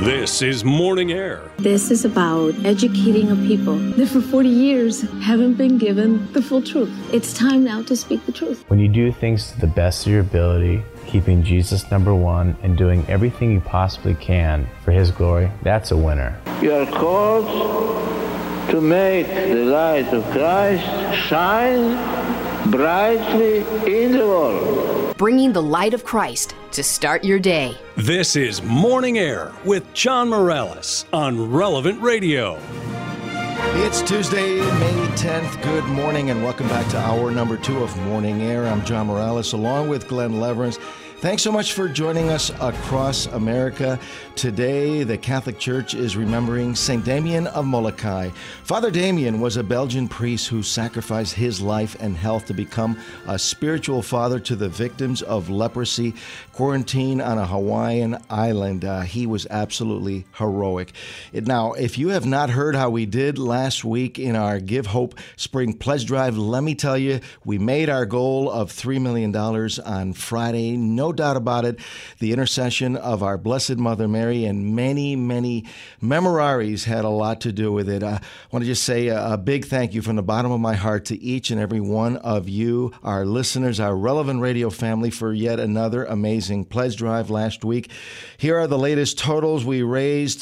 This is Morning Air. This is about educating a people that for 40 years haven't been given the full truth. It's time now to speak the truth. When you do things to the best of your ability, keeping Jesus number one and doing everything you possibly can for His glory, that's a winner. You are called to make the light of Christ shine brightly in the world. Bringing the light of Christ to start your day. This is Morning Air with John Morales on Relevant Radio. It's Tuesday, May 10th. Good morning and welcome back to hour number 2 of Morning Air. I'm John Morales along with Glenn Leverance. Thanks so much for joining us across America. Today, the Catholic Church is remembering St. Damien of Molokai. Father Damien was a Belgian priest who sacrificed his life and health to become a spiritual father to the victims of leprosy, quarantined on a Hawaiian island. He was absolutely heroic. Now, if you have not heard how we did last week in our Give Hope Spring Pledge Drive, let me tell you, we made our goal of $3 million on Friday. No doubt about it. The intercession of our Blessed Mother Mary and many, many memoraries had a lot to do with it. I want to just say a big thank you from the bottom of my heart to each and every one of you, our listeners, our Relevant Radio family, for yet another amazing pledge drive last week. Here are the latest totals. We raised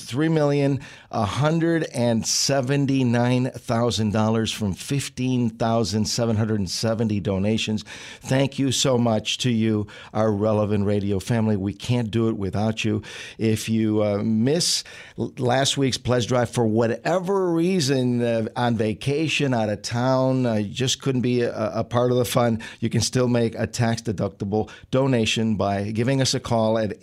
$3,179,000 from 15,770 donations. Thank you so much to you, our Relevant Radio family. We can't do it without you. If you miss last week's pledge drive for whatever reason, on vacation, out of town, just couldn't be a part of the fun, you can still make a tax-deductible donation by giving us a call at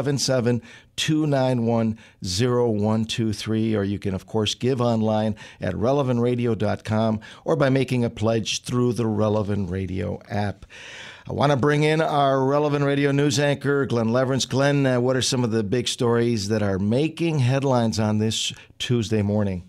877-291-0123, or you can, of course, give online at relevantradio.com or by making a pledge through the Relevant Radio app. I want to bring in our Relevant Radio news anchor, Glenn Leverance. Glenn, what are some of the big stories that are making headlines on this Tuesday morning?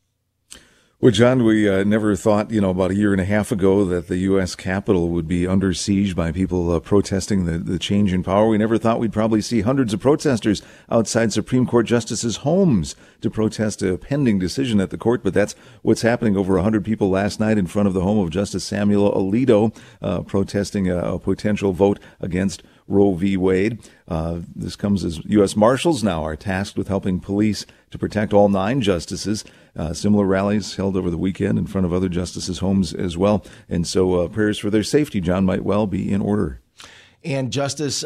Well, John, we never thought, about a year and a half ago that the U.S. Capitol would be under siege by people protesting the change in power. We never thought we'd probably see hundreds of protesters outside Supreme Court justices' homes to protest a pending decision at the court. But that's what's happening. Over 100 people last night in front of the home of Justice Samuel Alito protesting a potential vote against Roe v. Wade. This comes as U.S. Marshals now are tasked with helping police to protect all 9 justices. Similar rallies held over the weekend in front of other justices' homes as well. And so prayers for their safety, John, might well be in order. And Justice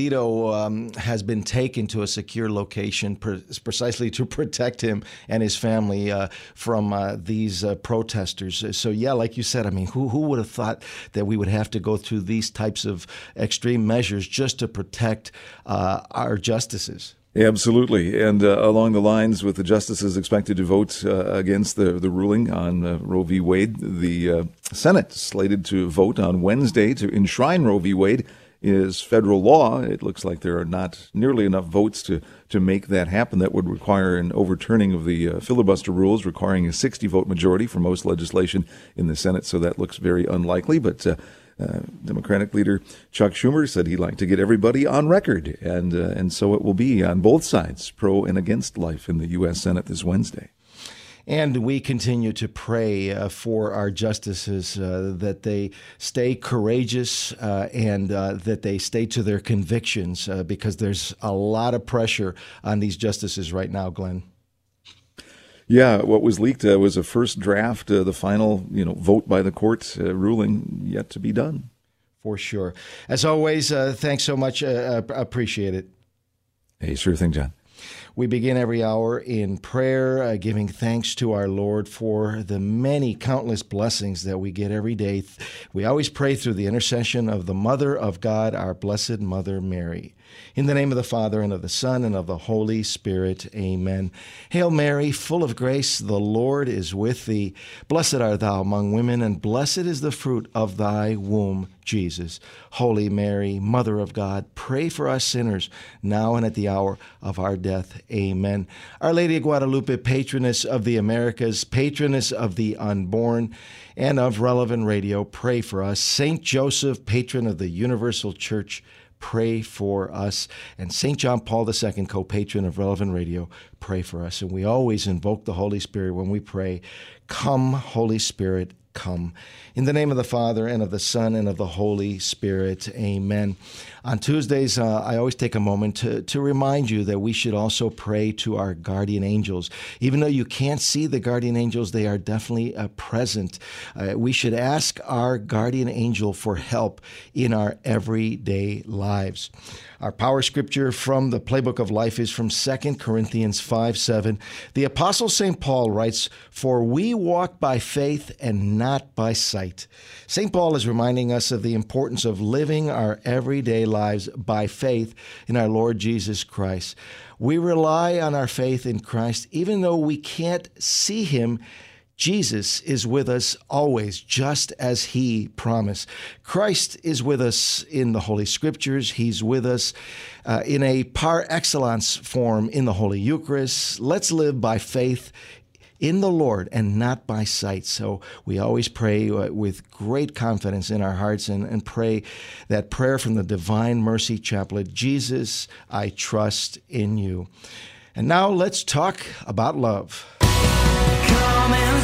Alito has been taken to a secure location precisely to protect him and his family from these protesters. So, yeah, like you said, I mean, who would have thought that we would have to go through these types of extreme measures just to protect our justices? Absolutely. And along the lines with the justices expected to vote against the ruling on Roe v. Wade, the Senate slated to vote on Wednesday to enshrine Roe v. Wade as federal law. It looks like there are not nearly enough votes to make that happen. That would require an overturning of the filibuster rules, requiring a 60-vote majority for most legislation in the Senate. So that looks very unlikely. But Democratic leader Chuck Schumer said he'd like to get everybody on record, and so it will be on both sides, pro and against life, in the U.S. Senate this Wednesday. And we continue to pray for our justices that they stay courageous and that they stay to their convictions because there's a lot of pressure on these justices right now, Glenn. Yeah, what was leaked was a first draft, the final, vote by the court ruling yet to be done. For sure. As always, thanks so much. Appreciate it. Hey, sure thing, John. We begin every hour in prayer, giving thanks to our Lord for the many countless blessings that we get every day. We always pray through the intercession of the Mother of God, our Blessed Mother Mary. In the name of the Father, and of the Son, and of the Holy Spirit. Amen. Hail Mary, full of grace, the Lord is with thee. Blessed art thou among women, and blessed is the fruit of thy womb, Jesus. Holy Mary, Mother of God, pray for us sinners, now and at the hour of our death. Amen. Our Lady of Guadalupe, patroness of the Americas, patroness of the unborn, and of Relevant Radio, pray for us. Saint Joseph, patron of the Universal Church, pray for us. And St. John Paul II, co-patron of Relevant Radio, pray for us. And we always invoke the Holy Spirit when we pray. Come, Holy Spirit, come. In the name of the Father, and of the Son, and of the Holy Spirit. Amen. On Tuesdays, I always take a moment to remind you that we should also pray to our guardian angels. Even though you can't see the guardian angels, they are definitely present. We should ask our guardian angel for help in our everyday lives. Our power scripture from the Playbook of Life is from 2 Corinthians 5:7. The Apostle St. Paul writes, "For we walk by faith and not by sight." St. Paul is reminding us of the importance of living our everyday lives by faith in our Lord Jesus Christ. We rely on our faith in Christ even though we can't see him. Jesus is with us always, just as he promised. Christ is with us in the Holy Scriptures. He's with us in a par excellence form in the Holy Eucharist. Let's live by faith in the Lord and not by sight. So we always pray with great confidence in our hearts and pray that prayer from the Divine Mercy Chaplet, Jesus, I trust in you. And now let's talk about love. Come and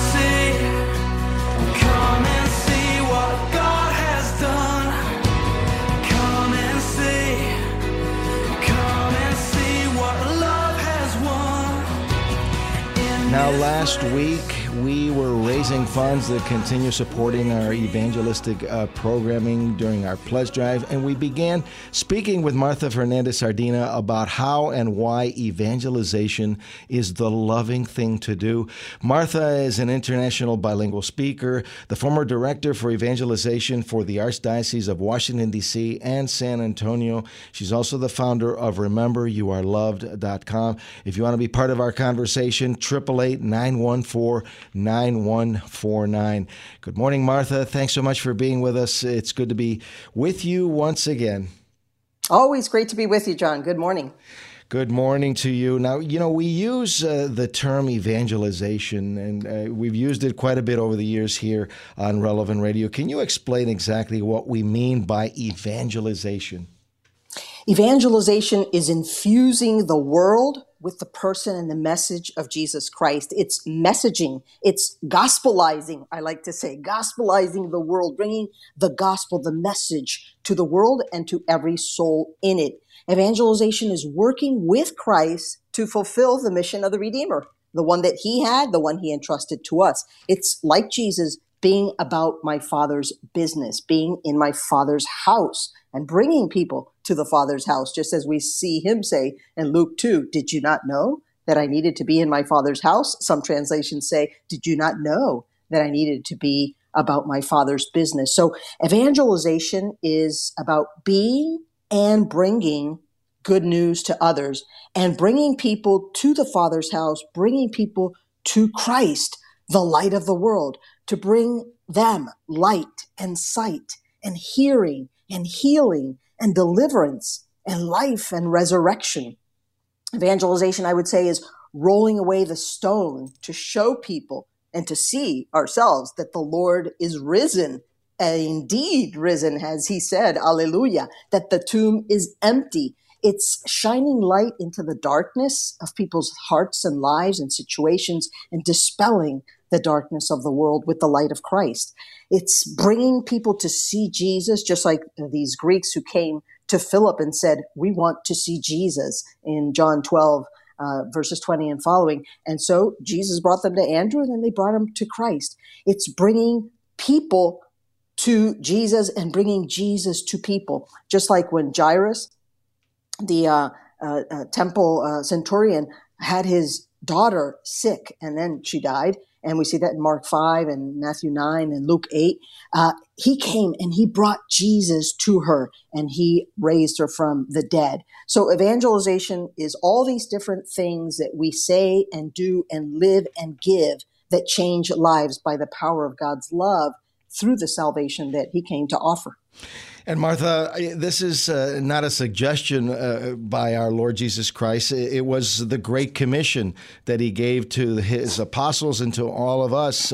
see what God has done. Come and see what love has won. Now, last week, we were raising funds to continue supporting our evangelistic programming during our pledge drive, and we began speaking with Martha Fernandez-Sardina about how and why evangelization is the loving thing to do. Martha is an international bilingual speaker, the former director for evangelization for the Archdiocese of Washington, D.C. and San Antonio. She's also the founder of RememberYouAreLoved.com. If you want to be part of our conversation, 888-914-9149. Good morning, Martha. Thanks so much for being with us. It's good to be with you once again. Always great to be with you, John. Good morning. Good morning to you. Now, we use the term evangelization, and we've used it quite a bit over the years here on Relevant Radio. Can you explain exactly what we mean by evangelization? Evangelization is infusing the world with the person and the message of Jesus Christ. It's messaging. It's gospelizing, I like to say, gospelizing the world, bringing the gospel, the message to the world and to every soul in it. Evangelization is working with Christ to fulfill the mission of the Redeemer, the one that he had, the one he entrusted to us. It's like Jesus being about my Father's business, being in my Father's house and bringing people to the Father's house, just as we see him say in Luke 2, did you not know that I needed to be in my Father's house? Some translations say, did you not know that I needed to be about my Father's business? So evangelization is about being and bringing good news to others and bringing people to the Father's house, bringing people to Christ, the light of the world, to bring them light and sight and hearing and healing and deliverance and life and resurrection. Evangelization, I would say, is rolling away the stone to show people and to see ourselves that the Lord is risen, and indeed risen, as he said, alleluia, that the tomb is empty. It's shining light into the darkness of people's hearts and lives and situations and dispelling the darkness of the world with the light of Christ. It's bringing people to see Jesus, just like these Greeks who came to Philip and said, we want to see Jesus in John 12, verses 20 and following. And so Jesus brought them to Andrew, and then they brought him to Christ. It's bringing people to Jesus and bringing Jesus to people. Just like when Jairus, the temple centurion, had his daughter sick and then she died. And we see that in Mark 5 and Matthew 9 and Luke 8. He came and he brought Jesus to her and he raised her from the dead. So evangelization is all these different things that we say and do and live and give that change lives by the power of God's love through the salvation that he came to offer. And Martha, this is not a suggestion by our Lord Jesus Christ. It was the Great Commission that he gave to his apostles and to all of us.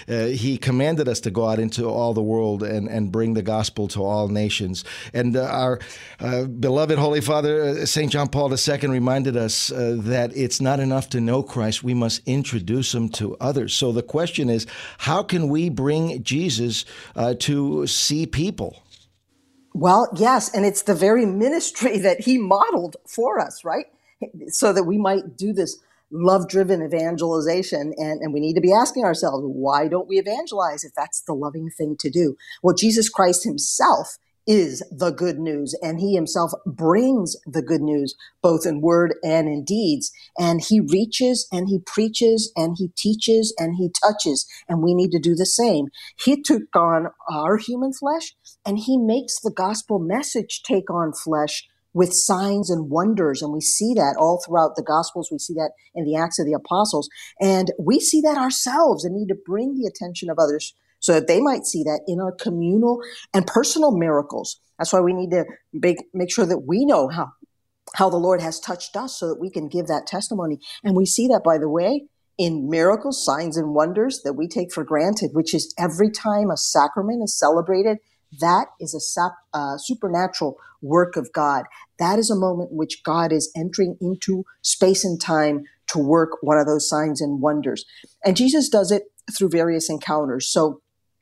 He commanded us to go out into all the world and bring the gospel to all nations. And our beloved Holy Father, St. John Paul II, reminded us that it's not enough to know Christ. We must introduce him to others. So the question is, how can we bring Jesus to see people? Well, yes, and it's the very ministry that he modeled for us, right? So that we might do this love-driven evangelization. And we need to be asking ourselves, why don't we evangelize if that's the loving thing to do? Well, Jesus Christ himself is the good news, and he himself brings the good news, both in word and in deeds. And he reaches and he preaches and he teaches and he touches, and we need to do the same. He took on our human flesh, and he makes the gospel message take on flesh with signs and wonders. And we see that all throughout the Gospels. We see that in the Acts of the Apostles. And we see that ourselves and need to bring the attention of others so that they might see that in our communal and personal miracles. That's why we need to make sure that we know how the Lord has touched us so that we can give that testimony. And we see that, by the way, in miracles, signs, and wonders that we take for granted, which is every time a sacrament is celebrated, that is a supernatural work of God. That is a moment in which God is entering into space and time to work one of those signs and wonders. And Jesus does it through various encounters. So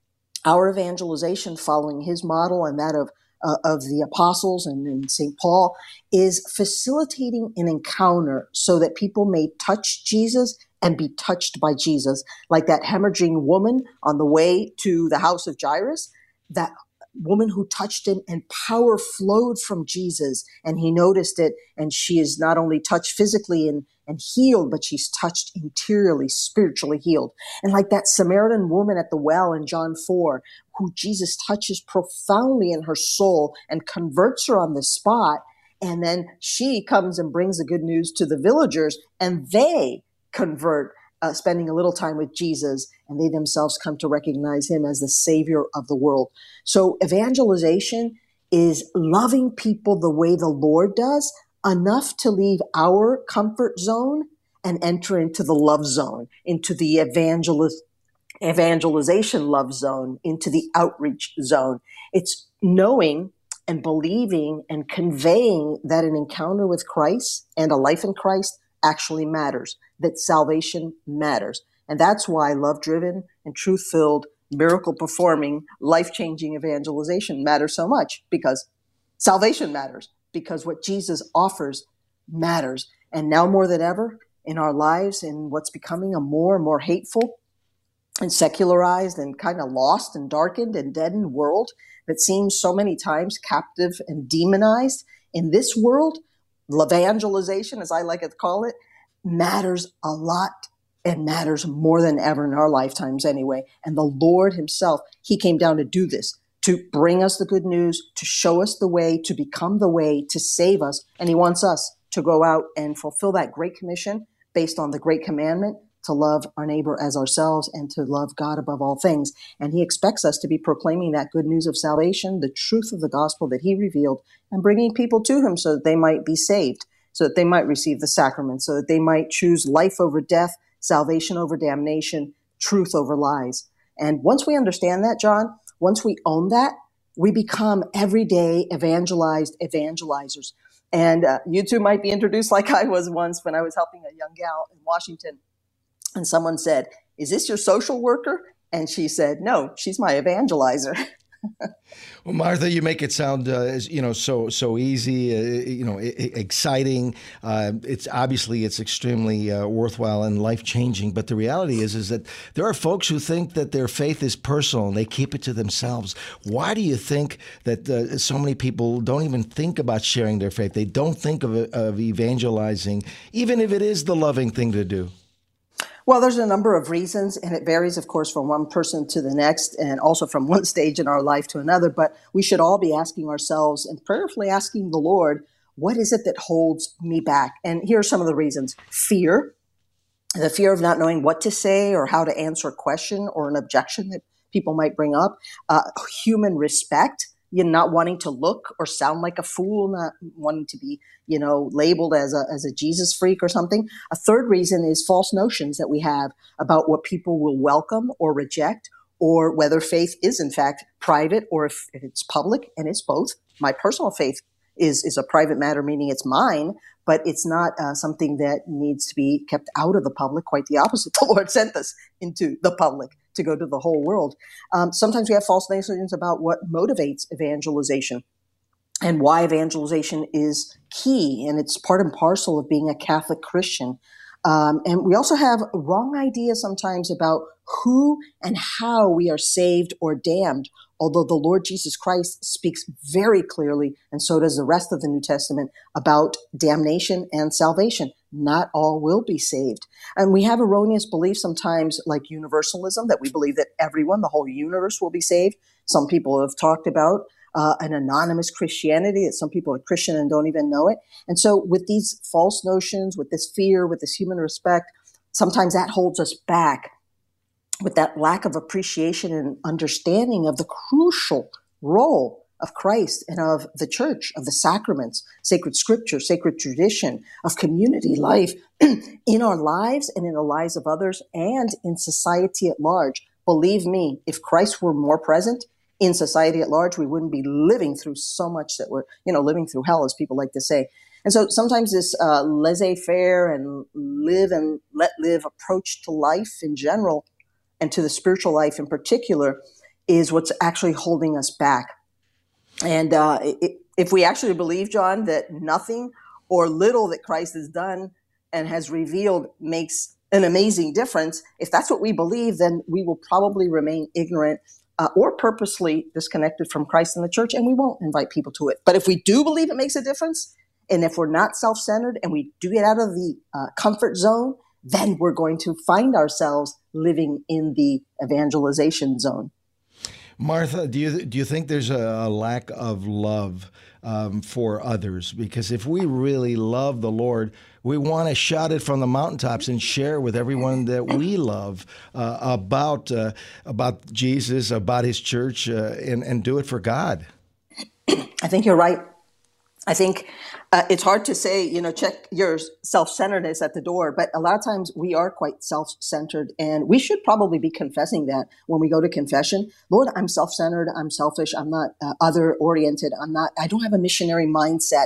our evangelization, following his model and that of the apostles and St. Paul, is facilitating an encounter so that people may touch Jesus and be touched by Jesus. Like that hemorrhaging woman on the way to the house of Jairus, that woman who touched him, and power flowed from Jesus, and he noticed it, and she is not only touched physically and healed, but she's touched interiorly, spiritually healed. And like that Samaritan woman at the well in John 4, who Jesus touches profoundly in her soul and converts her on the spot, and then she comes and brings the good news to the villagers, and they convert, spending a little time with Jesus, and they themselves come to recognize him as the Savior of the world. So evangelization is loving people the way the Lord does, enough to leave our comfort zone and enter into the love zone, into the evangelization love zone, into the outreach zone. It's knowing and believing and conveying that an encounter with Christ and a life in Christ actually matters, that salvation matters. And that's why love-driven and truth-filled, miracle-performing, life-changing evangelization matters so much, because salvation matters, because what Jesus offers matters. And now more than ever in our lives, in what's becoming a more and more hateful and secularized and kind of lost and darkened and deadened world that seems so many times captive and demonized, in this world, evangelization, as I like to call it, matters a lot and matters more than ever in our lifetimes anyway. And the Lord himself, he came down to do this, to bring us the good news, to show us the way, to become the way, to save us. And he wants us to go out and fulfill that great commission based on the great commandment to love our neighbor as ourselves and to love God above all things. And he expects us to be proclaiming that good news of salvation, the truth of the gospel that he revealed, and bringing people to him so that they might be saved, so that they might receive the sacrament, so that they might choose life over death, salvation over damnation, truth over lies. And once we understand that, John, once we own that, we become everyday evangelized evangelizers. And you two might be introduced like I was once when I was helping a young gal in Washington. And someone said, "Is this your social worker?" And she said, "No, she's my evangelizer." Well, Martha, you make it sound, so easy, exciting. It's extremely worthwhile and life changing. But the reality is that there are folks who think that their faith is personal and they keep it to themselves. Why do you think that so many people don't even think about sharing their faith? They don't think of evangelizing, even if it is the loving thing to do. Well, there's a number of reasons, and it varies, of course, from one person to the next, and also from one stage in our life to another. But we should all be asking ourselves and prayerfully asking the Lord, what is it that holds me back? And here are some of the reasons. Fear, the fear of not knowing what to say or how to answer a question or an objection that people might bring up. Human respect, not wanting to look or sound like a fool, not wanting to be, labeled as a Jesus freak or something. A third reason is false notions that we have about what people will welcome or reject, or whether faith is in fact private or if it's public, and it's both. My personal faith is a private matter, meaning it's mine, but it's not something that needs to be kept out of the public. Quite the opposite. The Lord sent us into the public to go to the whole world. Sometimes we have false notions about what motivates evangelization and why evangelization is key, and it's part and parcel of being a Catholic Christian. And we also have wrong ideas sometimes about who and how we are saved or damned, although the Lord Jesus Christ speaks very clearly, and so does the rest of the New Testament, about damnation and salvation. Not all will be saved. And we have erroneous beliefs sometimes, like universalism, that we believe that everyone, the whole universe, will be saved. Some people have talked about an anonymous Christianity, that some people are Christian and don't even know it. And so with these false notions, with this fear, with this human respect, sometimes that holds us back, with that lack of appreciation and understanding of the crucial role of Christ and of the church, of the sacraments, sacred scripture, sacred tradition, of community life in our lives and in the lives of others and in society at large. Believe me, if Christ were more present in society at large, we wouldn't be living through so much that we're, living through hell, as people like to say. And so sometimes this laissez-faire and live and let live approach to life in general, and to the spiritual life in particular, is what's actually holding us back. And if we actually believe, John, that nothing or little that Christ has done and has revealed makes an amazing difference, if that's what we believe, then we will probably remain ignorant or purposely disconnected from Christ and the church, and we won't invite people to it. But if we do believe it makes a difference, and if we're not self-centered and we do get out of the comfort zone, then we're going to find ourselves living in the evangelization zone. Martha, do you think there's a lack of love for others? Because if we really love the Lord, we want to shout it from the mountaintops and share with everyone that we love about Jesus, about His church, and do it for God. I think you're right. I think it's hard to say, check your self-centeredness at the door, but a lot of times we are quite self-centered, and we should probably be confessing that when we go to confession. Lord, I'm self-centered, I'm selfish, I'm not other-oriented, I don't have a missionary mindset.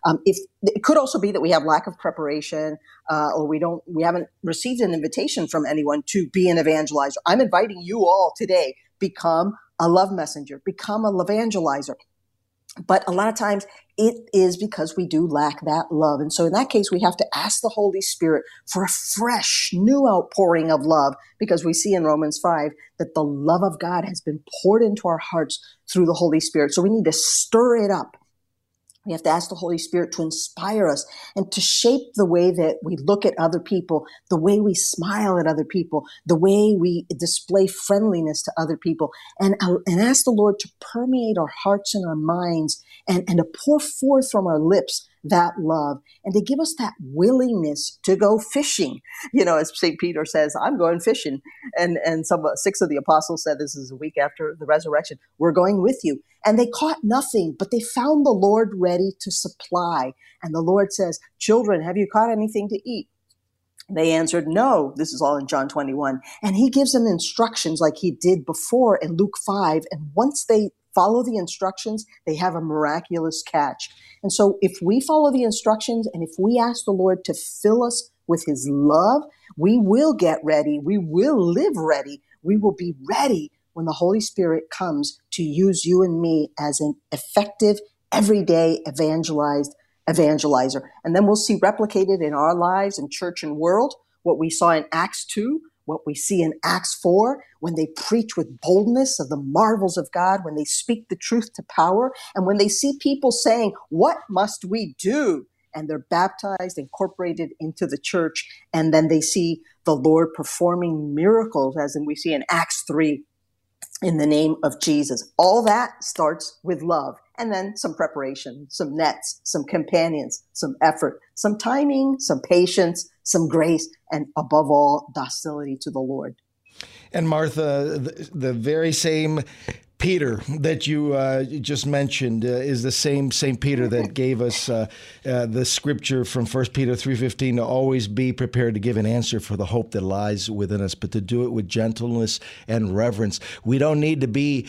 It could also be that we have lack of preparation, or we haven't received an invitation from anyone to be an evangelizer. I'm inviting you all today, become a love messenger, become a evangelizer. But a lot of times it is because we do lack that love. And so in that case, we have to ask the Holy Spirit for a fresh, new outpouring of love, because we see in Romans 5 that the love of God has been poured into our hearts through the Holy Spirit. So we need to stir it up. We have to ask the Holy Spirit to inspire us and to shape the way that we look at other people, the way we smile at other people, the way we display friendliness to other people, and ask the Lord to permeate our hearts and our minds and to pour forth from our lips that love, and to give us that willingness to go fishing. As St. Peter says, I'm going fishing. And 6 of the apostles said, this is a week after the resurrection, we're going with you. And they caught nothing, but they found the Lord ready to supply. And the Lord says, children, have you caught anything to eat? They answered, no. This is all in John 21. And he gives them instructions like he did before in Luke 5. And once they follow the instructions, they have a miraculous catch. And so if we follow the instructions and if we ask the Lord to fill us with his love, we will get ready. We will live ready. We will be ready when the Holy Spirit comes to use you and me as an effective, everyday evangelizer. And then we'll see replicated in our lives in church and world what we saw in Acts 2, what we see in Acts 4, when they preach with boldness of the marvels of God, when they speak the truth to power, and when they see people saying, what must we do? And they're baptized, incorporated into the church, and then they see the Lord performing miracles, as we see in Acts 3, in the name of Jesus. All that starts with love, and then some preparation, some nets, some companions, some effort, some timing, some patience, some grace, and above all, docility to the Lord. And Martha, the very same Peter that you just mentioned is the same St. Peter that gave us the scripture from 1 Peter 3:15 to always be prepared to give an answer for the hope that lies within us, but to do it with gentleness and reverence. We don't need to be,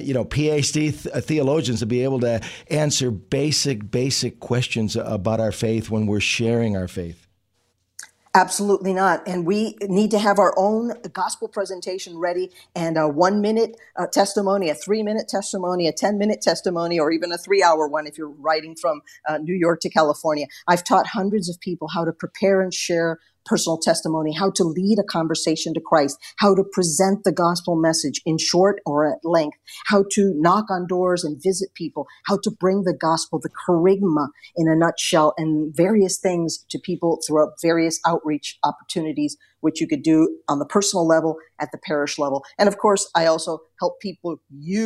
PhD theologians to be able to answer basic questions about our faith when we're sharing our faith. Absolutely not. And we need to have our own gospel presentation ready, and a 1-minute testimony, a 3-minute testimony, a 10-minute testimony, or even a 3-hour one if you're writing from New York to California. I've taught hundreds of people how to prepare and share personal testimony, how to lead a conversation to Christ, how to present the gospel message in short or at length, how to knock on doors and visit people, how to bring the gospel, the charisma in a nutshell, and various things to people throughout various outreach opportunities, which you could do on the personal level, at the parish level. And of course, I also help people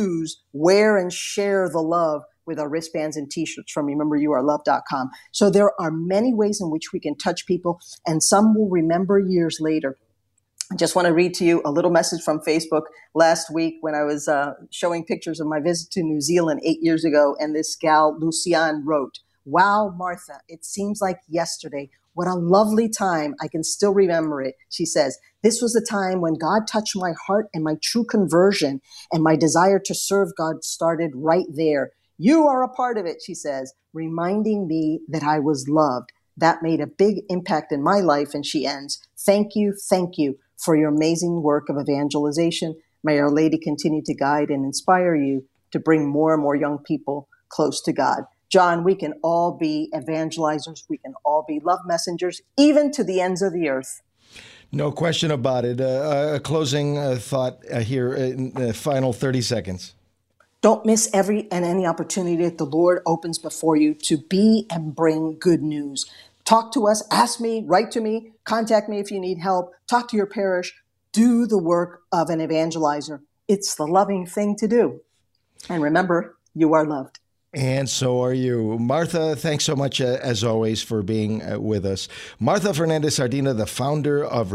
wear and share the love with our wristbands and t-shirts from RememberYouAreLoved.com. So there are many ways in which we can touch people, and some will remember years later. I just want to read to you a little message from Facebook last week when I was showing pictures of my visit to New Zealand 8 years ago, and this gal, Luciane, wrote, "Wow, Martha, it seems like yesterday. What a lovely time. I can still remember it." She says, "This was the time when God touched my heart, and my true conversion and my desire to serve God started right there. You are a part of it," she says, "reminding me that I was loved. That made a big impact in my life." And she ends, thank you for your amazing work of evangelization. May Our Lady continue to guide and inspire you to bring more and more young people close to God." John, we can all be evangelizers. We can all be love messengers, even to the ends of the earth. No question about it. A closing thought here in the final 30 seconds. Don't miss every and any opportunity that the Lord opens before you to be and bring good news. Talk to us, ask me, write to me, contact me if you need help, talk to your parish, do the work of an evangelizer. It's the loving thing to do. And remember, you are loved. And so are you. Martha, thanks so much, as always, for being with us. Martha Fernandez-Sardina, the founder of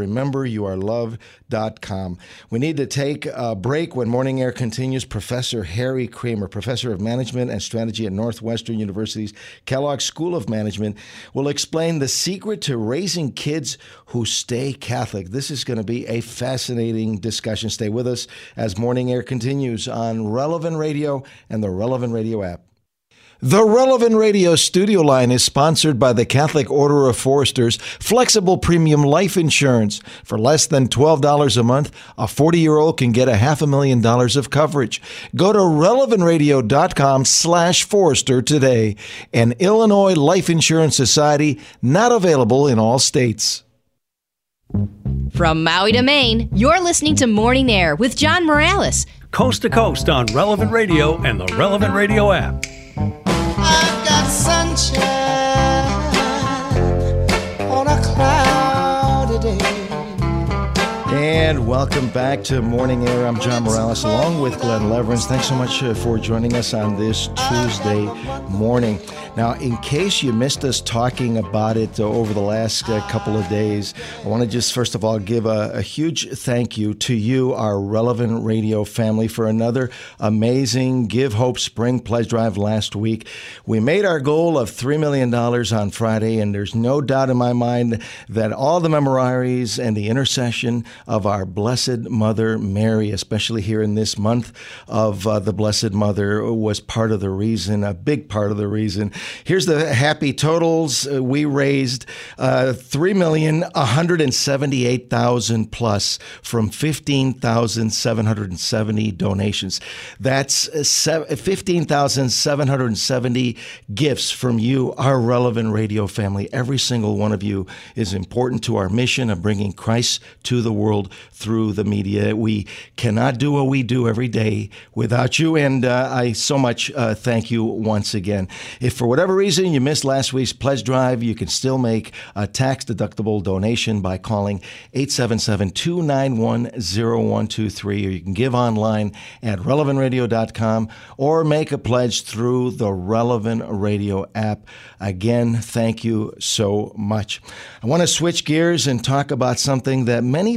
RememberYouAreLoved.com. We need to take a break. When Morning Air continues, Professor Harry Kramer, professor of management and strategy at Northwestern University's Kellogg School of Management, will explain the secret to raising kids who stay Catholic. This is going to be a fascinating discussion. Stay with us as Morning Air continues on Relevant Radio and the Relevant Radio app. The Relevant Radio studio line is sponsored by the Catholic Order of Foresters Flexible Premium Life Insurance. For less than $12 a month, a 40-year-old can get $500,000 of coverage. Go to relevantradio.com/Forester today. An Illinois Life Insurance Society, not available in all states. From Maui to Maine, you're listening to Morning Air with John Morales. Coast to coast on Relevant Radio and the Relevant Radio app. I've got sunshine on a cloudy day. And welcome back to Morning Air. I'm John Morales along with Glenn Leverance. Thanks so much for joining us on this Tuesday morning. Now, in case you missed us talking about it over the last couple of days, I want to just first of all give a huge thank you to you, our Relevant Radio family, for another amazing Give Hope Spring Pledge Drive last week. We made our goal of $3 million on Friday, and there's no doubt in my mind that all the memoraries and the intercession of our Blessed Mother Mary, especially here in this month of the Blessed Mother, was part of the reason, a big part of the reason. Here's the happy totals. We raised $3,178,000 plus from 15,770 donations. That's 15,770 gifts from you, our Relevant Radio family. Every single one of you is important to our mission of bringing Christ to the world through the media. We cannot do what we do every day without you, and I so much thank you once again. If for whatever reason you missed last week's pledge drive, you can still make a tax-deductible donation by calling 877-291-0123, or you can give online at relevantradio.com or make a pledge through the Relevant Radio app. Again, thank you so much. I want to switch gears and talk about something that many parents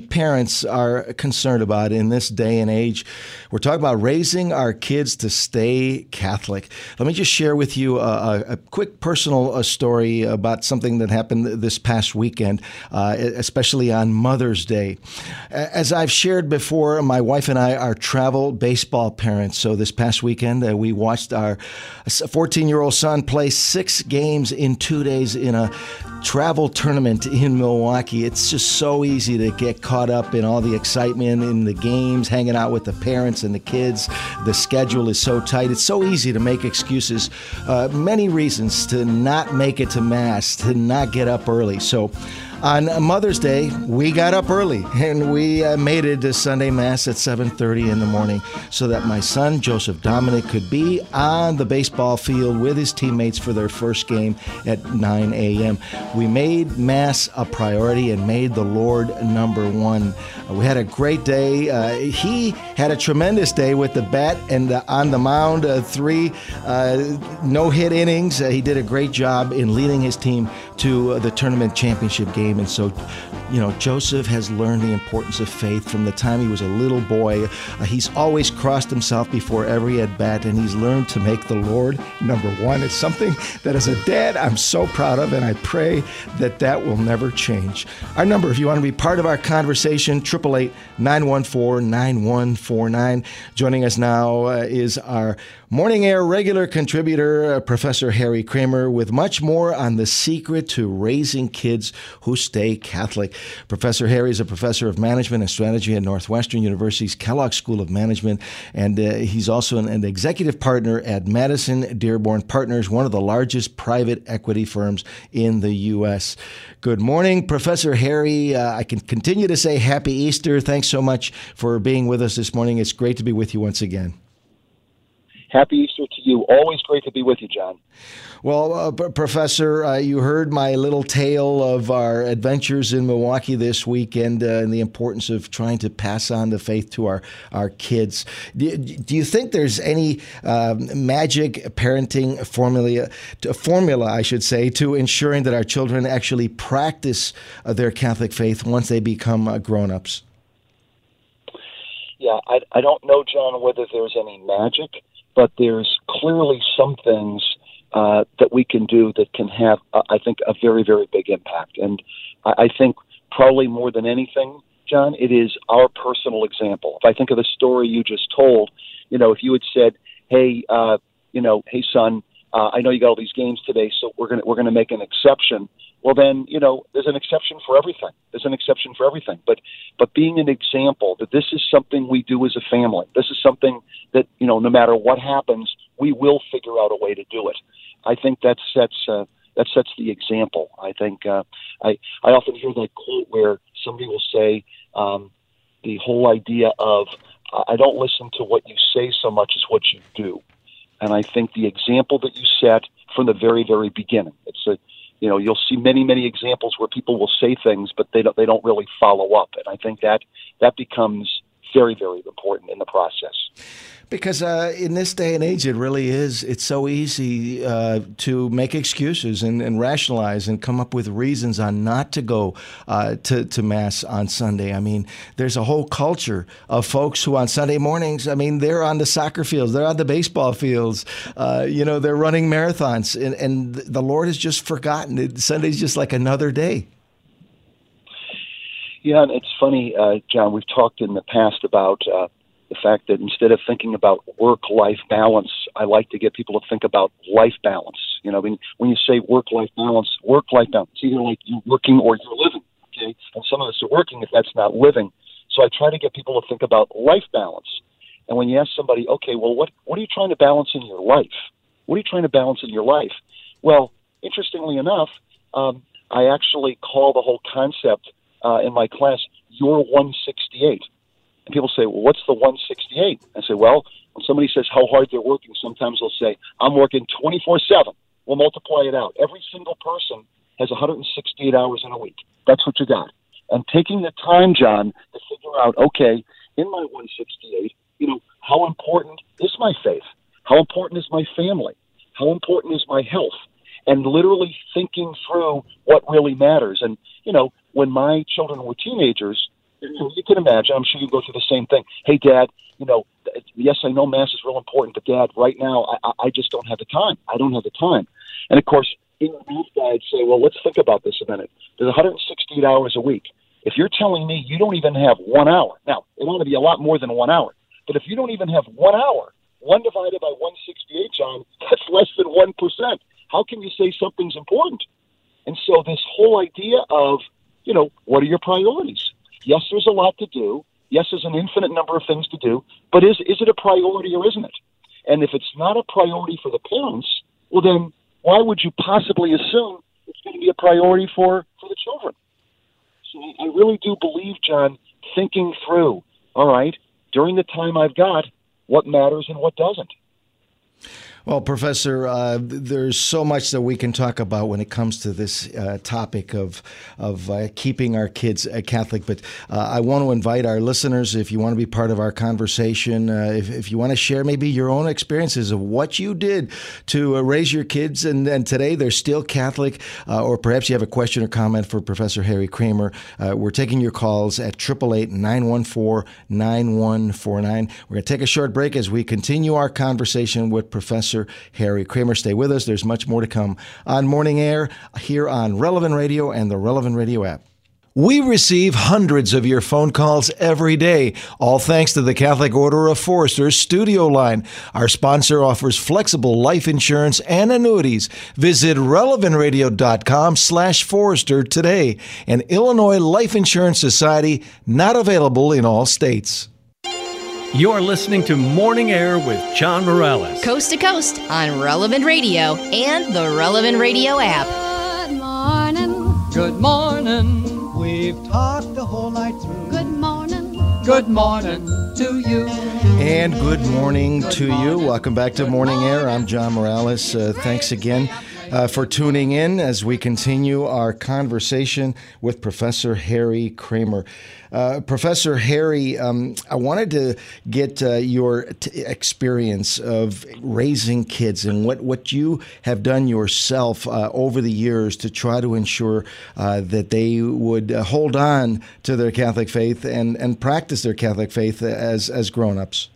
parents are concerned about in this day and age. We're talking about raising our kids to stay Catholic. Let me just share with you a quick personal story about something that happened this past weekend, especially on Mother's Day. As I've shared before, my wife and I are travel baseball parents. So this past weekend, we watched our 14-year-old son play 6 games in 2 days in a travel tournament in Milwaukee. It's just so easy to get caught up in all the excitement in the games, hanging out with the parents and the kids. The schedule is so tight. It's so easy to make excuses, many reasons to not make it to Mass, to not get up early. So on Mother's Day, we got up early and we made it to Sunday Mass at 7:30 in the morning so that my son, Joseph Dominic, could be on the baseball field with his teammates for their first game at 9 a.m. We made Mass a priority and made the Lord number one. We had a great day. He had a tremendous day with the bat and on the mound, 3 no-hit innings. He did a great job in leading his team to the tournament championship game. And so, Joseph has learned the importance of faith from the time he was a little boy. He's always crossed himself before every at-bat, and he's learned to make the Lord number one. It's something that as a dad, I'm so proud of, and I pray that will never change. Our number, if you want to be part of our conversation, 888-914-9149. Joining us now is our Morning Air regular contributor, Professor Harry Kramer, with much more on the secret to raising kids who stay Catholic. Professor Harry is a professor of management and strategy at Northwestern University's Kellogg School of Management, and he's also an executive partner at Madison Dearborn Partners, one of the largest private equity firms in the U.S. Good morning, Professor Harry. I can continue to say Happy Easter. Thanks so much for being with us this morning. It's great to be with you once again. Happy Easter to you. Always great to be with you, John. Well, Professor, you heard my little tale of our adventures in Milwaukee this weekend and the importance of trying to pass on the faith to our kids. Do you think there's any magic parenting formula, I should say, to ensuring that our children actually practice their Catholic faith once they become grown-ups? Yeah, I don't know, John, whether there's any magic, but there's clearly some things that we can do that can have, I think, a very, very big impact. And I think probably more than anything, John, it is our personal example. If I think of the story you just told, if you had said, hey, hey, son, I know you got all these games today, so we're gonna make an exception. Well, then, there's an exception for everything. But being an example that this is something we do as a family. This is something that, no matter what happens, we will figure out a way to do it. I think that sets the example. I think I often hear that quote where somebody will say the whole idea of I don't listen to what you say so much as what you do. And I think the example that you set from the very, very beginning, you'll see many, many examples where people will say things, but they don't really follow up. And I think that becomes very, very important in the process. Because in this day and age, it really is. It's so easy to make excuses and rationalize and come up with reasons on not to go to Mass on Sunday. I mean, there's a whole culture of folks who on Sunday mornings, they're on the soccer fields, they're on the baseball fields, they're running marathons, and the Lord has just forgotten. Sunday's just like another day. Yeah, and it's funny, John, we've talked in the past about the fact that instead of thinking about work-life balance, I like to get people to think about life balance. When you say work-life balance, it's either like you're working or you're living, okay? And some of us are working if that's not living. So I try to get people to think about life balance. And when you ask somebody, okay, well, what are you trying to balance in your life? What are you trying to balance in your life? Well, interestingly enough, I actually call the whole concept in my class, Your 168. And people say, well, what's the 168? I say, well, when somebody says how hard they're working, sometimes they'll say, I'm working 24/7. We'll multiply it out. Every single person has 168 hours in a week. That's what you got. And taking the time, John, to figure out, okay, in my 168, how important is my faith? How important is my family? How important is my health? And literally thinking through what really matters. And, when my children were teenagers, You can imagine, I'm sure you go through the same thing. Hey, Dad, yes, I know Mass is real important, but Dad, right now, I just don't have the time. I don't have the time. And of course, in the Math Guide say, well, let's think about this a minute. There's 168 hours a week. If you're telling me you don't even have 1 hour, now, it ought to be a lot more than 1 hour, but if you don't even have 1 hour, 1 divided by 168, John, that's less than 1%. How can you say something's important? And so this whole idea of, what are your priorities? Yes, there's a lot to do. Yes, there's an infinite number of things to do, but is it a priority or isn't it? And if it's not a priority for the parents, well then, why would you possibly assume it's going to be a priority for the children? So I really do believe, John, thinking through, all right, during the time I've got, what matters and what doesn't. Well, Professor, there's so much that we can talk about when it comes to this topic of keeping our kids Catholic. But I want to invite our listeners, if you want to be part of our conversation, if you want to share maybe your own experiences of what you did to raise your kids, and then today they're still Catholic, or perhaps you have a question or comment for Professor Harry Kramer. We're taking your calls at 888-914-9149. We're going to take a short break as we continue our conversation with Professor Harry Kramer. Stay with us. There's much more to come on Morning Air here on Relevant Radio and the Relevant Radio app. We receive hundreds of your phone calls every day, all thanks to the Catholic Order of Foresters Studio Line. Our sponsor offers flexible life insurance and annuities. Visit relevantradio.com/Forester today. An Illinois Life Insurance Society, not available in all states. You're listening to Morning Air with John Morales. Coast to coast on Relevant Radio and the Relevant Radio app. Good morning. Good morning. We've talked the whole night through. Good morning. Good morning to you. And good morning to you. Welcome back to Morning Air. I'm John Morales. Thanks again for tuning in as we continue our conversation with Professor Harry Kramer. Professor Harry, I wanted to get your experience of raising kids and what you have done yourself over the years to try to ensure that they would hold on to their Catholic faith and practice their Catholic faith as grown-ups.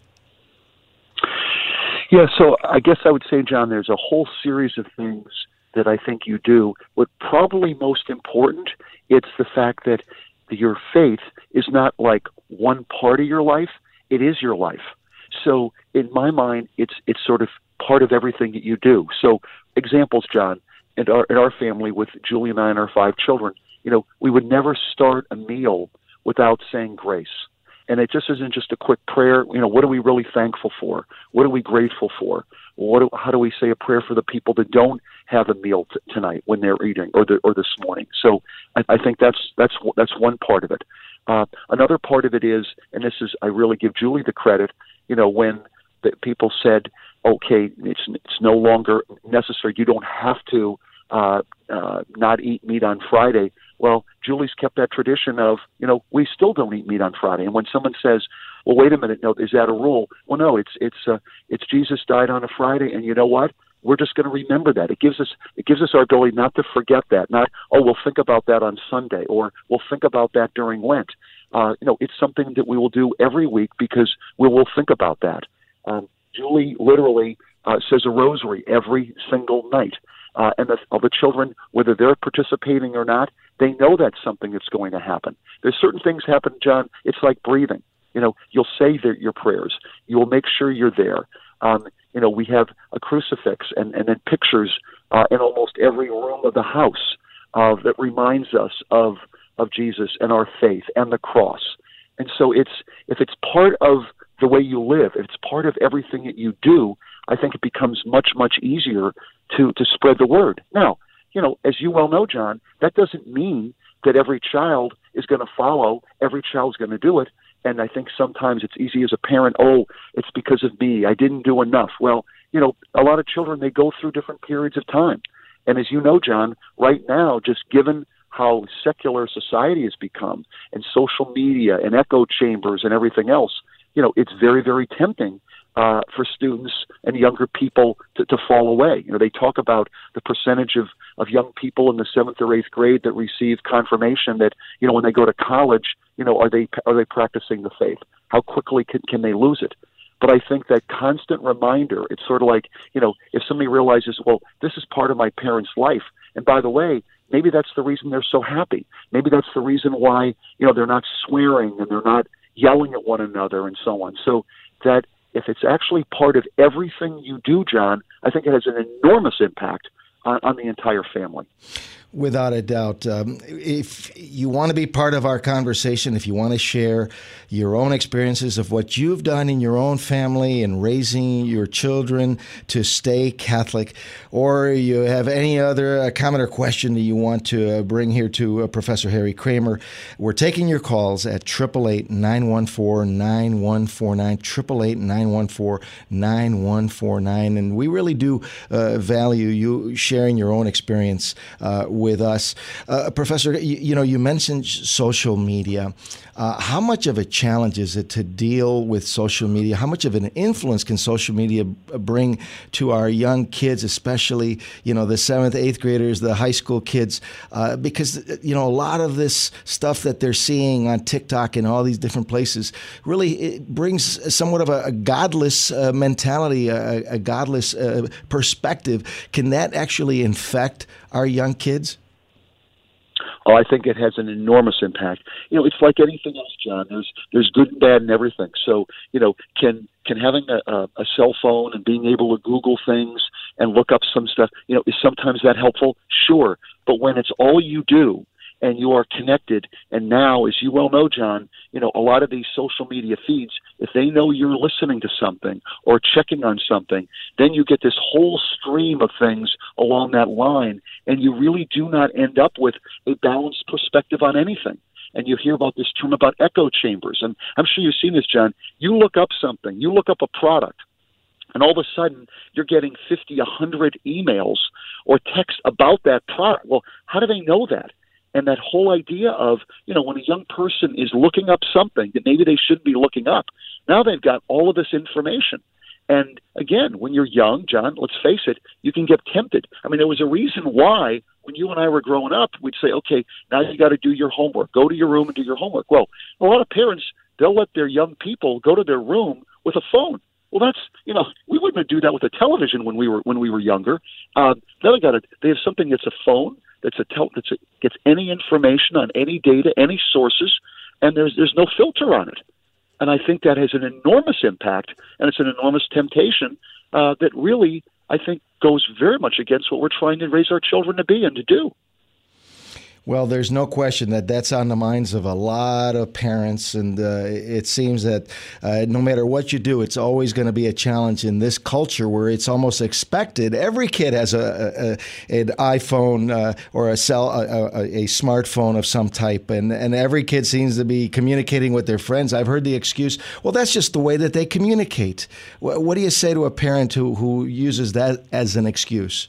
Yeah, so I guess I would say, John, there's a whole series of things that I think you do. What probably most important, it's the fact that your faith is not like one part of your life, it is your life. So in my mind, it's sort of part of everything that you do. So examples, John, in our family with Julie and I and our 5 children, we would never start a meal without saying grace. And it just isn't just a quick prayer. What are we really thankful for? What are we grateful for? How do we say a prayer for the people that don't have a meal tonight when they're eating or this morning? So I think that's one part of it. Another part of it is, and this is, I really give Julie the credit, when the people said, okay, it's no longer necessary. You don't have to not eat meat on Friday. Well, Julie's kept that tradition of, we still don't eat meat on Friday. And when someone says, well, wait a minute, no, is that a rule? Well, no, it's Jesus died on a Friday, and you know what? We're just going to remember that. It gives us our ability not to forget that. Not, we'll think about that on Sunday, or we'll think about that during Lent. It's something that we will do every week because we will think about that. Julie literally says a rosary every single night. And all the children, whether they're participating or not, they know that's something that's going to happen. There's certain things happen, John. It's like breathing. You'll say your prayers. You will make sure you're there. We have a crucifix and then pictures in almost every room of the house that reminds us of Jesus and our faith and the cross. And so if it's part of the way you live, if it's part of everything that you do, I think it becomes much, much easier to spread the word. Now, as you well know, John, that doesn't mean that every child is going to follow, every child's going to do it. And I think sometimes it's easy as a parent, it's because of me, I didn't do enough. Well, a lot of children, they go through different periods of time. And as you know, John, right now, just given how secular society has become and social media and echo chambers and everything else, it's very, very tempting for students and younger people to fall away. They talk about the percentage of young people in the 7th or 8th grade that receive confirmation that, when they go to college, are they practicing the faith? How quickly can they lose it? But I think that constant reminder, it's sort of like, if somebody realizes, well, this is part of my parents' life. And by the way, maybe that's the reason they're so happy. Maybe that's the reason why, they're not swearing and they're not yelling at one another and so on. So that if it's actually part of everything you do, John, I think it has an enormous impact on the entire family. Without a doubt. If you want to be part of our conversation, if you want to share your own experiences of what you've done in your own family and raising your children to stay Catholic, or you have any other comment or question that you want to bring here to Professor Harry Kramer, we're taking your calls at 888-914-9149, 888-914-9149, and we really do value you sharing your own experience with us. Professor, you mentioned social media. How much of a challenge is it to deal with social media? How much of an influence can social media bring to our young kids, especially, the 7th, 8th graders, the high school kids? Because, a lot of this stuff that they're seeing on TikTok and all these different places really it brings somewhat of a godless mentality, a godless perspective. Can that actually infect our young kids? Oh, I think it has an enormous impact. It's like anything else, John. There's good and bad in everything. So, can having a cell phone and being able to Google things and look up some stuff, is sometimes that helpful? Sure. But when it's all you do and you are connected, and now, as you well know, John, a lot of these social media feeds, if they know you're listening to something or checking on something, then you get this whole stream of things along that line, and you really do not end up with a balanced perspective on anything. And you hear about this term about echo chambers, and I'm sure you've seen this, John. You look up something, you look up a product, and all of a sudden you're getting 50, 100 emails or texts about that product. Well, how do they know that? And that whole idea of, when a young person is looking up something that maybe they shouldn't be looking up, now they've got all of this information. And again, when you're young, John, let's face it, you can get tempted. I mean, there was a reason why when you and I were growing up, we'd say, okay, now you got to do your homework. Go to your room and do your homework. Well, a lot of parents, they'll let their young people go to their room with a phone. Well, that's, we wouldn't do that with a television when we were younger. Now they have something that's a phone, gets any information on any data, any sources, and there's no filter on it. And I think that has an enormous impact, and it's an enormous temptation that really, I think, goes very much against what we're trying to raise our children to be and to do. Well, there's no question that that's on the minds of a lot of parents, and it seems that no matter what you do, it's always going to be a challenge in this culture where it's almost expected. Every kid has an iPhone or a smartphone of some type, and every kid seems to be communicating with their friends. I've heard the excuse, well, that's just the way that they communicate. What do you say to a parent who uses that as an excuse?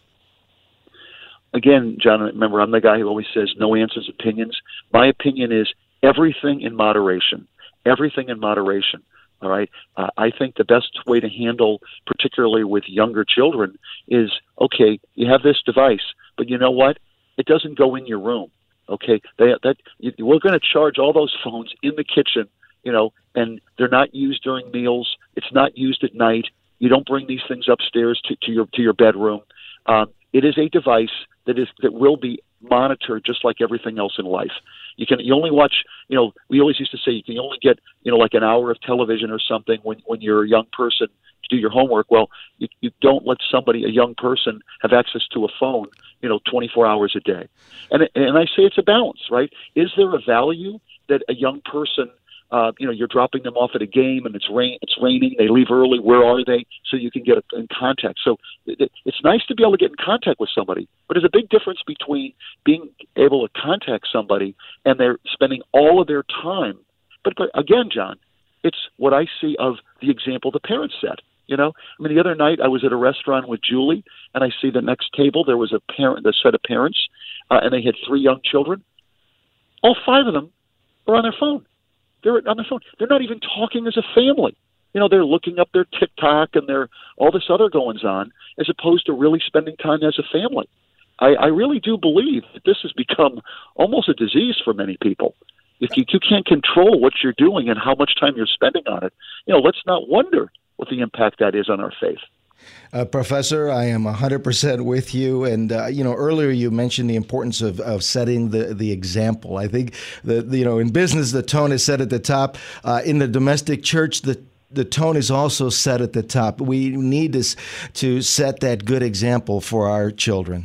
Again, John, remember, I'm the guy who always says no answers, opinions. My opinion is everything in moderation. Everything in moderation. All right. I think the best way to handle, particularly with younger children, is, okay, you have this device, but you know what? It doesn't go in your room. Okay. We're going to charge all those phones in the kitchen, and they're not used during meals. It's not used at night. You don't bring these things upstairs to your bedroom. It is a device that will be monitored just like everything else in life. You only watch, we always used to say you can only get, like an hour of television or something when you're a young person to do your homework. Well, you don't let a young person, have access to a phone, 24 hours a day. And I say it's a balance, right? Is there a value that a young person, you're dropping them off at a game and it's raining, they leave early, where are they? So you can get in contact. So it's nice to be able to get in contact with somebody, but there's a big difference between being able to contact somebody and they're spending all of their time. But again, John, it's what I see of the example the parents set. The other night I was at a restaurant with Julie, and I see the next table, there was a set of parents, and they had 3 young children. All 5 of them were on their phone. They're on their phone. They're not even talking as a family. They're looking up their TikTok and their all this other goings on, as opposed to really spending time as a family. I really do believe that this has become almost a disease for many people. if you can't control what you're doing and how much time you're spending on it, let's not wonder what the impact that is on our faith. Professor, I am 100% with you. And, earlier you mentioned the importance of setting the example. I think that, in business, the tone is set at the top. In the domestic church, the tone is also set at the top. We need to set that good example for our children.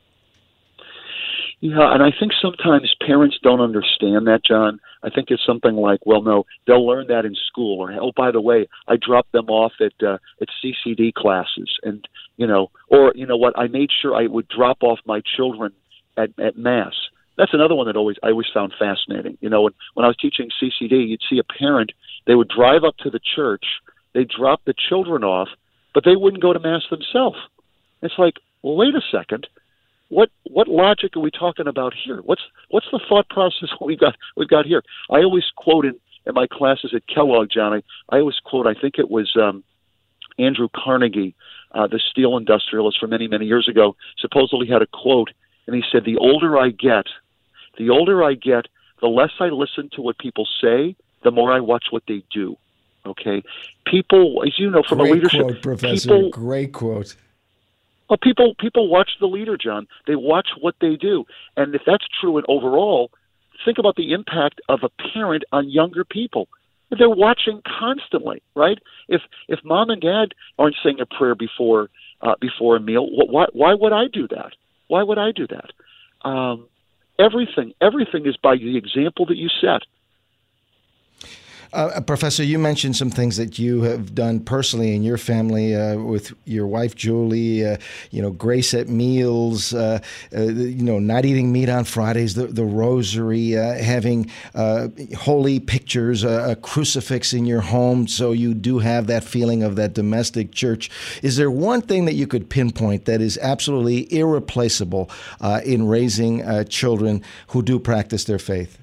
Yeah, and I think sometimes parents don't understand that, John. I think it's something like, well, no, they'll learn that in school, or, oh, by the way, I dropped them off at CCD classes, and or what, I made sure I would drop off my children at Mass. That's another one that I always found fascinating. When I was teaching CCD, you'd see a parent, they would drive up to the church, they'd drop the children off, but they wouldn't go to Mass themselves. It's like, well, wait a second. What logic are we talking about here? What's the thought process we've got here? I always quote in my classes at Kellogg, John. I always quote. I think it was Andrew Carnegie, the steel industrialist from many years ago. Supposedly had a quote, and he said, "The older I get, the less I listen to what people say, the more I watch what they do." Okay, people, as you know from a leadership, quote, Professor. Great quote. Well, people watch the leader, John. They watch what they do. And if that's true in overall, think about the impact of a parent on younger people. They're watching constantly, right? If mom and dad aren't saying a prayer before a meal, why would I do that? Why would I do that? Everything is by the example that you set. Professor, you mentioned some things that you have done personally in your family with your wife, Julie, grace at meals, not eating meat on Fridays, the rosary, having holy pictures, a crucifix in your home, so you do have that feeling of that domestic church. Is there one thing that you could pinpoint that is absolutely irreplaceable in raising children who do practice their faith?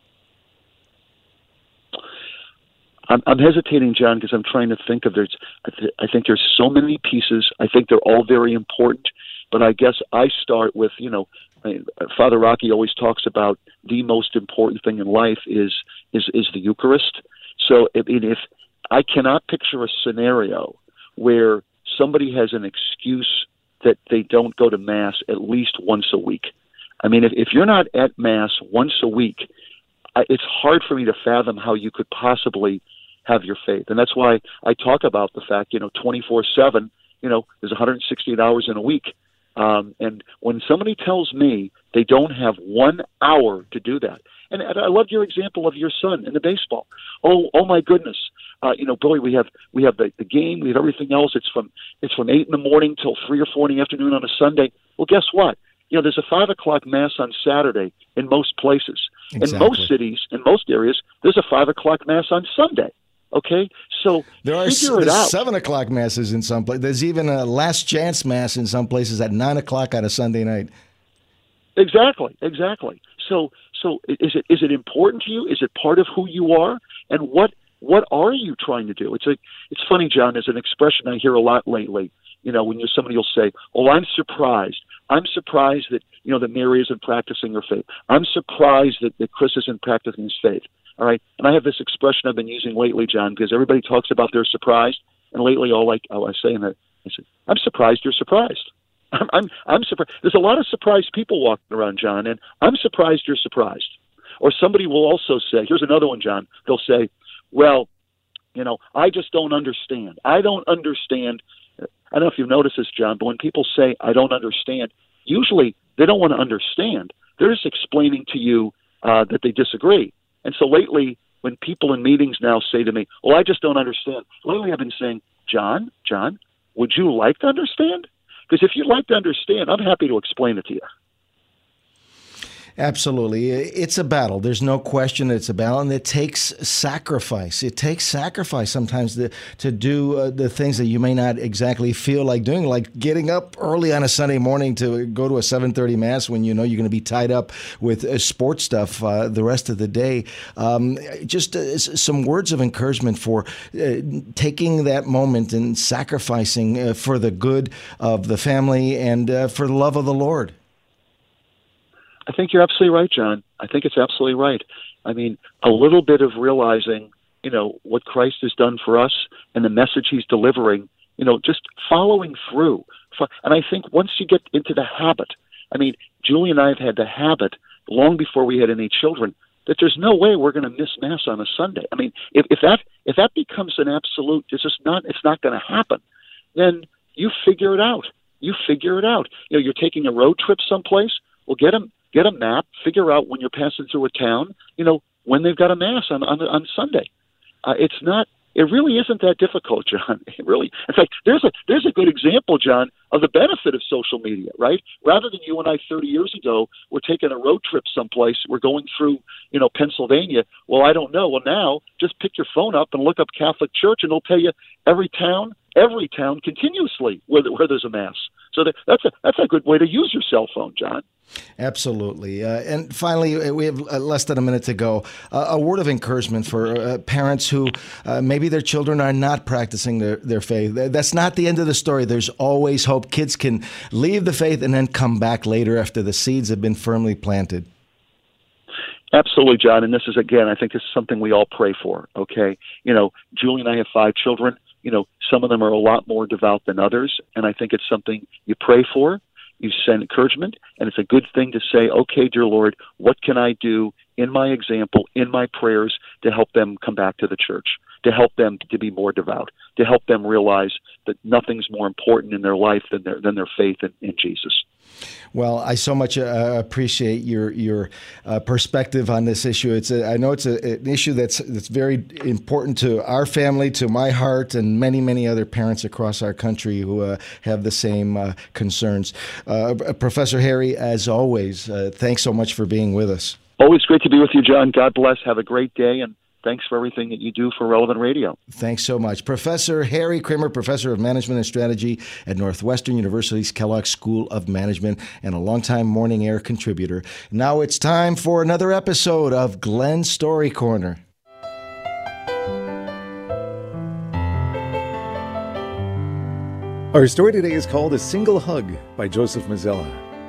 I'm hesitating, John, because I'm trying to think of I think there's so many pieces. I think they're all very important, but I guess I start with, Father Rocky always talks about the most important thing in life is the Eucharist. So if I cannot picture a scenario where somebody has an excuse that they don't go to Mass at least once a week. I mean, if you're not at Mass once a week, it's hard for me to fathom how you could possibly have your faith. And that's why I talk about the fact, 24/7, there's 168 hours in a week. And when somebody tells me they don't have 1 hour to do that, and I love your example of your son in the baseball. Oh my goodness. Billy, we have the game, we have everything else. It's from 8 in the morning till 3 or 4 in the afternoon on a Sunday. Well, guess what? There's a 5 o'clock Mass on Saturday in most places. Exactly. In most cities, in most areas, there's a 5 o'clock Mass on Sunday. Okay, so there's 7 o'clock Masses in some places. There's even a last chance Mass in some places at 9 o'clock on a Sunday night. Exactly. So is it important to you? Is it part of who you are? And what are you trying to do? It's funny, John. There's an expression I hear a lot lately. When somebody will say, "Oh, I'm surprised. I'm surprised that that Mary isn't practicing her faith. I'm surprised that Chris isn't practicing his faith." All right, and I have this expression I've been using lately, John, because everybody talks about they're surprised, and lately I say I'm surprised you're surprised. I'm surprised. There's a lot of surprised people walking around, John, and I'm surprised you're surprised. Or somebody will also say, here's another one, John. They'll say, "Well, I just don't understand. I don't understand." I don't know if you've noticed this, John, but when people say, "I don't understand," usually they don't want to understand. They're just explaining to you that they disagree. And so lately, when people in meetings now say to me, "Well, I just don't understand," lately I've been saying, John, would you like to understand? Because if you'd like to understand, I'm happy to explain it to you. Absolutely. It's a battle. There's no question it's a battle, and it takes sacrifice. It takes sacrifice sometimes to do the things that you may not exactly feel like doing, like getting up early on a Sunday morning to go to a 7:30 Mass when you're going to be tied up with sports stuff the rest of the day. Just some words of encouragement for taking that moment and sacrificing for the good of the family and for the love of the Lord. I think you're absolutely right, John. I think it's absolutely right. I mean, a little bit of realizing, what Christ has done for us and the message he's delivering, just following through. And I think once you get into the habit, I mean, Julie and I have had the habit long before we had any children that there's no way we're going to miss Mass on a Sunday. I mean, if that becomes an absolute, it's not going to happen. Then you figure it out. You're taking a road trip someplace. Well, get a map. Figure out when you're passing through a town. When they've got a Mass on Sunday. It really isn't that difficult, John. In fact, there's a good example, John, of the benefit of social media, right? Rather than you and I 30 years ago, we're taking a road trip someplace, we're going through, Pennsylvania. Well, I don't know. Well, now just pick your phone up and look up Catholic Church, and it'll tell you every town continuously where there's a Mass. So that's a good way to use your cell phone, John. Absolutely. And finally, we have less than a minute to go. A word of encouragement for parents who maybe their children are not practicing their faith. That's not the end of the story. There's always hope. Kids can leave the faith and then come back later after the seeds have been firmly planted. Absolutely, John. And this is, again, I think this is something we all pray for, okay? Julie and I have 5 children. Some of them are a lot more devout than others, and I think it's something you pray for. You send encouragement, and it's a good thing to say, okay, dear Lord, what can I do in my example, in my prayers, to help them come back to the church, to help them to be more devout, to help them realize that nothing's more important in their life than their faith in Jesus. Well, I so much appreciate your perspective on this issue. I know it's an issue that's very important to our family, to my heart, and many, many other parents across our country who have the same concerns. Professor Harry, as always, thanks so much for being with us. Always great to be with you, John. God bless. Have a great day, and thanks for everything that you do for Relevant Radio. Thanks so much. Professor Harry Kramer, Professor of Management and Strategy at Northwestern University's Kellogg School of Management and a longtime Morning Air contributor. Now it's time for another episode of Glenn's Story Corner. Our story today is called A Single Hug by Joseph Mazzella.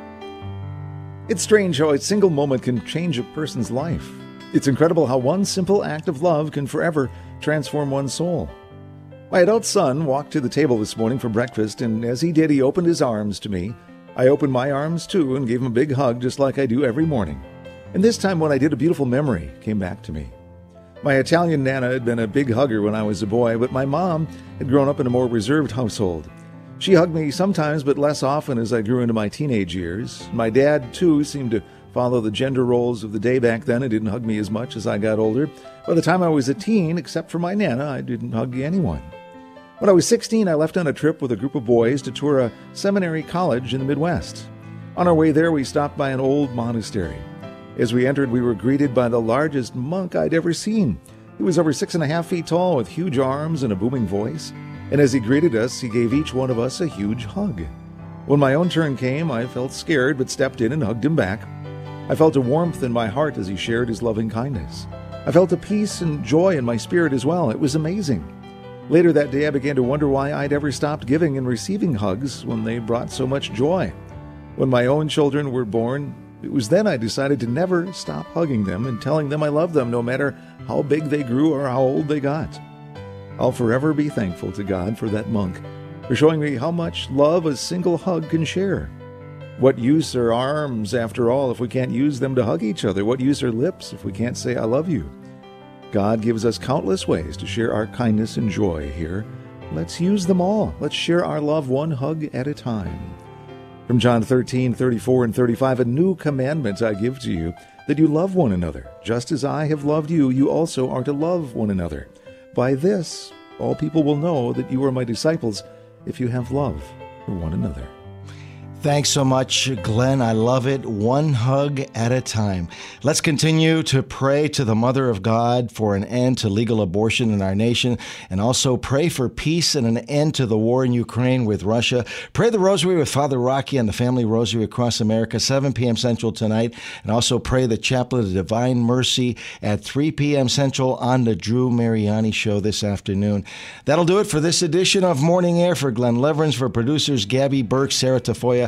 It's strange how a single moment can change a person's life. It's incredible how one simple act of love can forever transform one's soul. My adult son walked to the table this morning for breakfast, and as he did, he opened his arms to me. I opened my arms too and gave him a big hug just like I do every morning. And this time when I did, a beautiful memory came back to me. My Italian Nana had been a big hugger when I was a boy, but my mom had grown up in a more reserved household. She hugged me sometimes, but less often as I grew into my teenage years. My dad, too, seemed to follow the gender roles of the day back then and didn't hug me as much as I got older. By the time I was a teen, except for my Nana, I didn't hug anyone. When I was 16, I left on a trip with a group of boys to tour a seminary college in the Midwest. On our way there, we stopped by an old monastery. As we entered, we were greeted by the largest monk I'd ever seen. He was over 6.5 feet tall with huge arms and a booming voice. And as he greeted us, he gave each one of us a huge hug. When my own turn came, I felt scared but stepped in and hugged him back. I felt a warmth in my heart as he shared his loving kindness. I felt a peace and joy in my spirit as well. It was amazing. Later that day, I began to wonder why I'd ever stopped giving and receiving hugs when they brought so much joy. When my own children were born, it was then I decided to never stop hugging them and telling them I loved them no matter how big they grew or how old they got. I'll forever be thankful to God for that monk, for showing me how much love a single hug can share. What use are arms, after all, if we can't use them to hug each other? What use are lips if we can't say I love you? God gives us countless ways to share our kindness and joy here. Let's use them all. Let's share our love one hug at a time. From John 13:34 and 35, a new commandment I give to you, that you love one another. Just as I have loved you, you also are to love one another. By this, all people will know that you are my disciples, if you have love for one another. Thanks so much, Glenn. I love it. One hug at a time. Let's continue to pray to the Mother of God for an end to legal abortion in our nation, and also pray for peace and an end to the war in Ukraine with Russia. Pray the Rosary with Father Rocky and the Family Rosary across America, 7 p.m. Central tonight, and also pray the Chaplet of Divine Mercy at 3 p.m. Central on the Drew Mariani Show this afternoon. That'll do it for this edition of Morning Air. For Glenn Leverins, for producers Gabby Burke, Sarah Tafoya,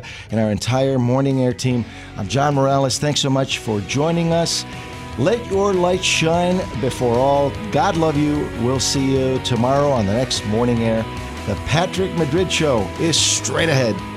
and our entire Morning Air team. I'm John Morales. Thanks so much for joining us. Let your light shine before all. God love you. We'll see you tomorrow on the next Morning Air. The Patrick Madrid Show is straight ahead.